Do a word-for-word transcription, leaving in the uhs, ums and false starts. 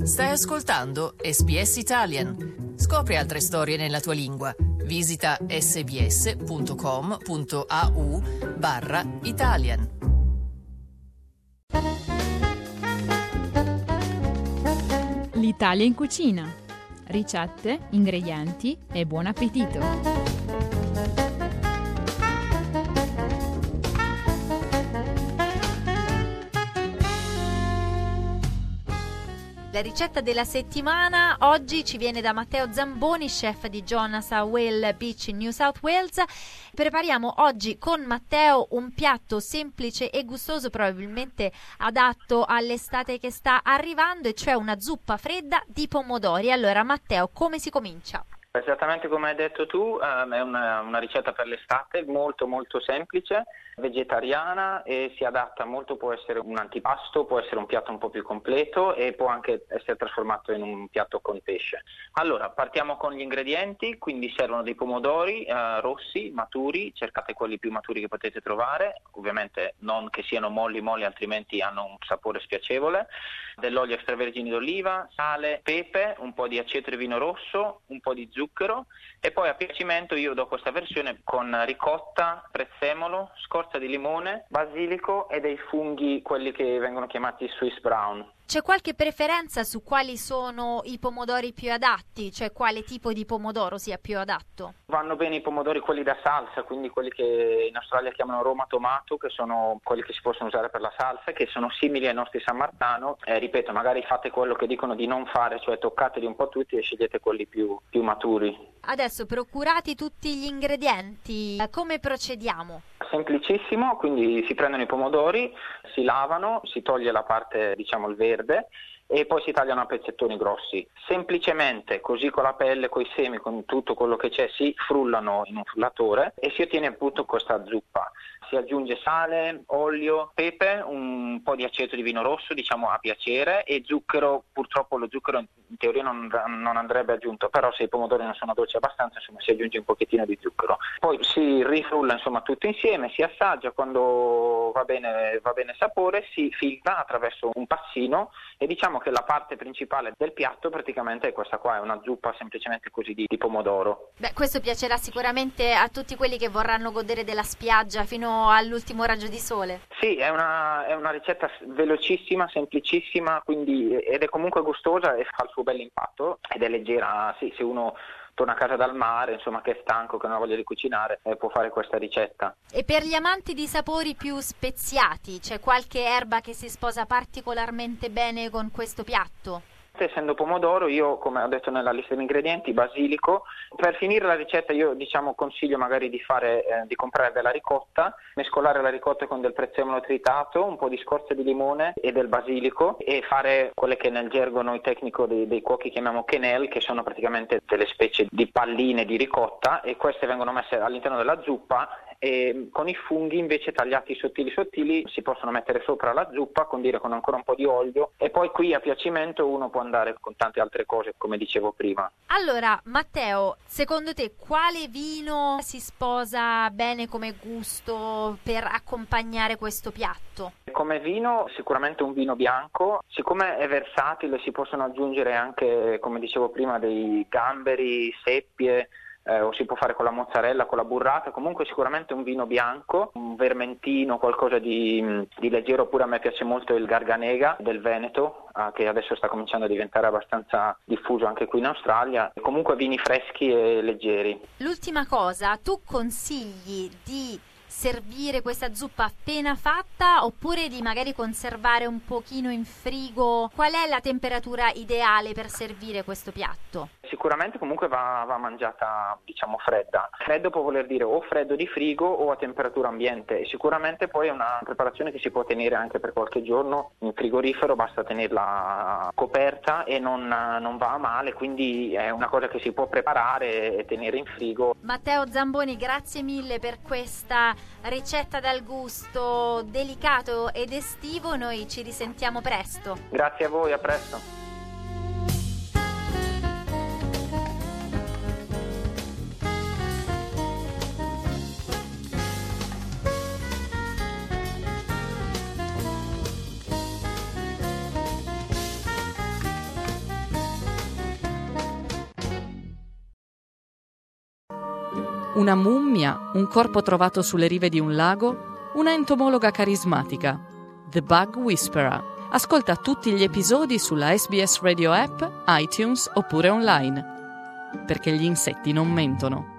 Stai ascoltando S B S Italian. Scopri altre storie nella tua lingua. Visita sbs.com.au barra Italian. L'Italia in cucina. Ricette, ingredienti e buon appetito. La ricetta della settimana oggi ci viene da Matteo Zamboni, chef di Jonas a Whale Beach in New South Wales. Prepariamo oggi con Matteo un piatto semplice e gustoso, probabilmente adatto all'estate che sta arrivando, e cioè una zuppa fredda di pomodori. Allora Matteo, come si comincia? Esattamente come hai detto tu, um, è una, una ricetta per l'estate molto molto semplice, vegetariana, e si adatta molto, può essere un antipasto, può essere un piatto un po' più completo e può anche essere trasformato in un piatto con pesce. Allora, partiamo con gli ingredienti, quindi servono dei pomodori uh, rossi, maturi, cercate quelli più maturi che potete trovare, ovviamente non che siano molli molli, altrimenti hanno un sapore spiacevole, dell'olio extravergine d'oliva, sale, pepe, un po' di aceto di vino rosso, un po' di zucchero, e poi a piacimento io do questa versione con ricotta, prezzemolo, scorza di limone, basilico e dei funghi, quelli che vengono chiamati Swiss brown. C'è qualche preferenza su quali sono i pomodori più adatti, cioè quale tipo di pomodoro sia più adatto? Vanno bene i pomodori quelli da salsa, quindi quelli che in Australia chiamano Roma tomato, che sono quelli che si possono usare per la salsa, che sono simili ai nostri San Marzano. Eh, ripeto, magari fate quello che dicono di non fare, cioè toccateli un po' tutti e scegliete quelli più, più maturi. Adesso, procurati tutti gli ingredienti, come procediamo? Semplicissimo, quindi si prendono i pomodori, si lavano, si toglie la parte, diciamo, il verde, e poi si tagliano a pezzettoni grossi. Semplicemente, così con la pelle, con i semi, con tutto quello che c'è, si frullano in un frullatore e si ottiene appunto questa zuppa. Si aggiunge sale, olio, pepe, un po' di aceto di vino rosso, diciamo a piacere, e zucchero. Purtroppo lo zucchero in teoria non, non andrebbe aggiunto, però se i pomodori non sono dolci abbastanza, insomma, si aggiunge un pochettino di zucchero. Poi si rifrulla, insomma, tutto insieme, si assaggia, quando va bene, va bene sapore, si filtra attraverso un passino, e diciamo che la parte principale del piatto praticamente è questa qua, è una zuppa semplicemente così di, di pomodoro. Beh, questo piacerà sicuramente a tutti quelli che vorranno godere della spiaggia fino all'ultimo raggio di sole. Sì, è una, è una ricetta velocissima, semplicissima, quindi, ed è comunque gustosa e fa il suo bel impatto, ed è leggera. Sì, se uno torna a casa dal mare, insomma, che è stanco, che non ha voglia di cucinare, eh, può fare questa ricetta. E per gli amanti di sapori più speziati, c'è qualche erba che si sposa particolarmente bene con questo piatto? Essendo pomodoro, io, come ho detto nella lista di ingredienti, basilico. Per finire la ricetta io, diciamo, consiglio magari di fare eh, di comprare della ricotta, mescolare la ricotta con del prezzemolo tritato, un po' di scorza di limone e del basilico, e fare quelle che nel gergo noi tecnico dei, dei cuochi chiamiamo quenelle, che sono praticamente delle specie di palline di ricotta, e queste vengono messe all'interno della zuppa, e con i funghi invece tagliati sottili sottili si possono mettere sopra la zuppa, condire con ancora un po' di olio, e poi qui a piacimento uno può andare con tante altre cose, come dicevo prima. Allora Matteo, secondo te quale vino si sposa bene come gusto per accompagnare questo piatto? Come vino sicuramente un vino bianco, siccome è versatile si possono aggiungere anche, come dicevo prima, dei gamberi, seppie, Eh, o si può fare con la mozzarella, con la burrata. Comunque sicuramente un vino bianco, un vermentino, qualcosa di, di leggero. Oppure a me piace molto il Garganega del Veneto, eh, che adesso sta cominciando a diventare abbastanza diffuso anche qui in Australia. Comunque vini freschi e leggeri. L'ultima cosa, tu consigli di servire questa zuppa appena fatta oppure di magari conservare un pochino in frigo? Qual è la temperatura ideale per servire questo piatto? Sicuramente comunque va, va mangiata, diciamo, fredda. Freddo può voler dire o freddo di frigo o a temperatura ambiente, e sicuramente poi è una preparazione che si può tenere anche per qualche giorno in frigorifero, basta tenerla coperta e non, non va a male, quindi è una cosa che si può preparare e tenere in frigo. Matteo Zamboni, grazie mille per questa ricetta dal gusto delicato ed estivo. Noi ci risentiamo presto. Grazie a voi, a presto. Una mummia, un corpo trovato sulle rive di un lago, una entomologa carismatica. The Bug Whisperer. Ascolta tutti gli episodi sulla S B S Radio App, iTunes oppure online. Perché gli insetti non mentono.